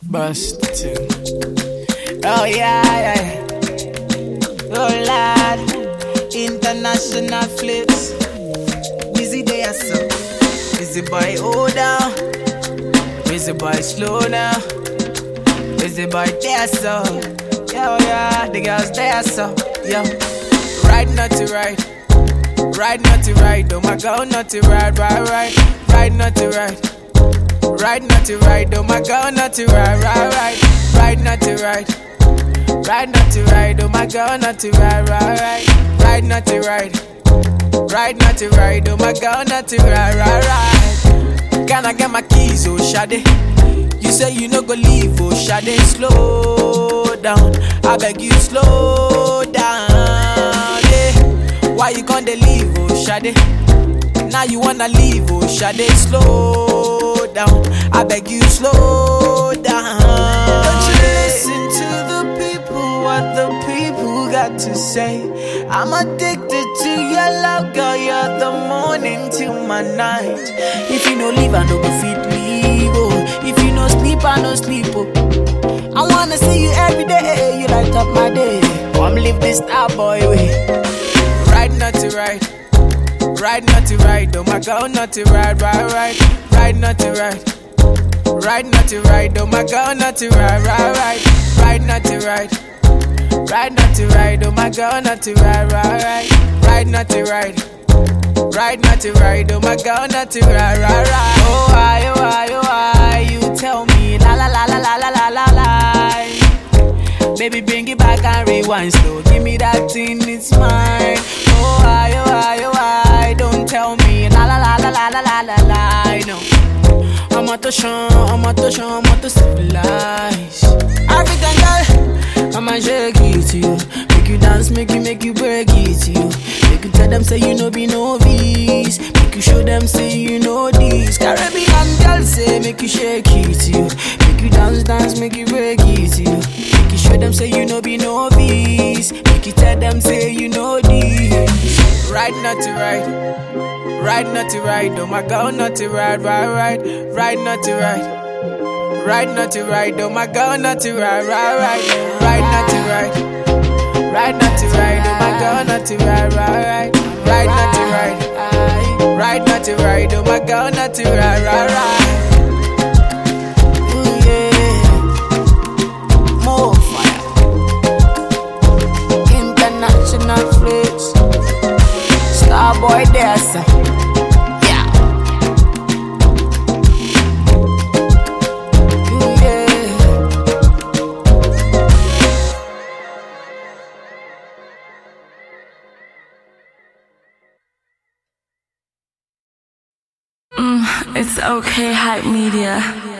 Bust the tune. Oh yeah, yeah. Oh lad, international flips. Busy day so. Busy boy hold down. Busy boy slow now. Busy boy there so. Yo yeah, the girls there so. Yo, right not to right. Right not to right. Oh my girl not to right. Right not to right. Right not to right, oh my girl not to right. Right not to right. Right not to right, oh my girl not to right. Right not to right. Right not to right, oh my girl not to right. Can I get my keys, oh Shade? You say you no go leave, oh Shade. Slow down, I beg you slow down. Yeah. Why you can't leave, oh Shade? Now you wanna leave, oh Shade. Slow down, I beg you slow down. Don't you listen to the people, what the people got to say. I'm addicted to your love, girl, you're the morning till my night. If you no leave, I no go fit leave, oh. If you no sleep, I no sleep, oh. I wanna see you every day, you light up my day. Come live this star boy way. Right not to right. Right not to right, oh my girl not to right. Right not to right. Right not to right, oh my girl not to right. Right not to right. Right not to right, oh my girl not to right. Right not to right. Right not to right, oh my girl not to right. Oh why, you tell me la la la la la la la la la. Baby bring it back and rewind slow, give me that thing, it's mine. Oh why, don't tell me la la la la la la la la la. No, I'm out to show, I'm out to civilize. African girl, I'ma shake it to you. Make you dance, make you break it to you. Make you tell them say you no be novice. Make you show them say you know this. Caribbean girl say make you shake it to you. Make you dance, make you break it to you. Make you show them say you no be novice. Make you tell them say you know this. Right not to right. Right not to right, oh my girl not to right. Right not to right. Right not to right, oh my girl not to right. Right not to right. Right not to right, oh my girl not to right. Right not to right. Right not to right, oh my girl not to right. Ooh yeah, more fire. International flicks. Starboy there, sir. It's okay, Hype Media.